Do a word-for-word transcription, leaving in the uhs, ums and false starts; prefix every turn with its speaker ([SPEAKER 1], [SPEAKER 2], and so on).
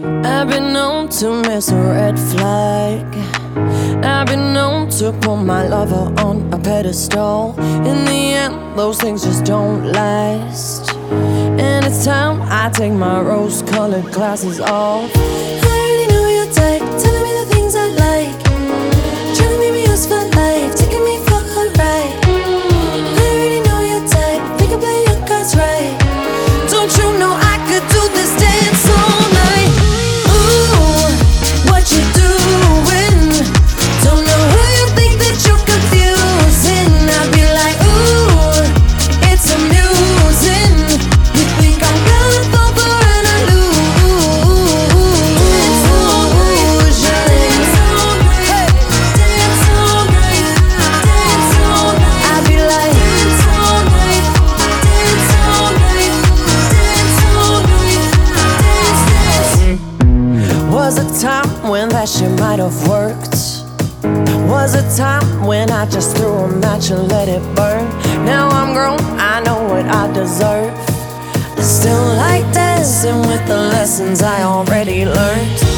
[SPEAKER 1] I've been known to miss a red flag. I've been known to put my lover on a pedestal. In the end, those things just don't last. And it's time I take my rose-colored glasses off.
[SPEAKER 2] I already know your type, telling me the things I like, trying to make me yours for life, taking me for a ride. I already know your type, think I play your cards right.
[SPEAKER 1] Don't you know I could do this dance all night?
[SPEAKER 2] Ooh, what you doing?
[SPEAKER 1] Don't know who you think that you're confusing. I'd be like, ooh, it's amusing. You think I'm gonna fall for an illusion?
[SPEAKER 2] Dance all night, dance all night, dance all night, dance all night.
[SPEAKER 1] I'd be like,
[SPEAKER 2] Dance all night, dance all night, dance all night, dance, dance.
[SPEAKER 1] was a time when that shit might have worked. Was a time when I just threw a match and let it burn. Now I'm grown, I know what I deserve. I still like dancing with the lessons I already learned.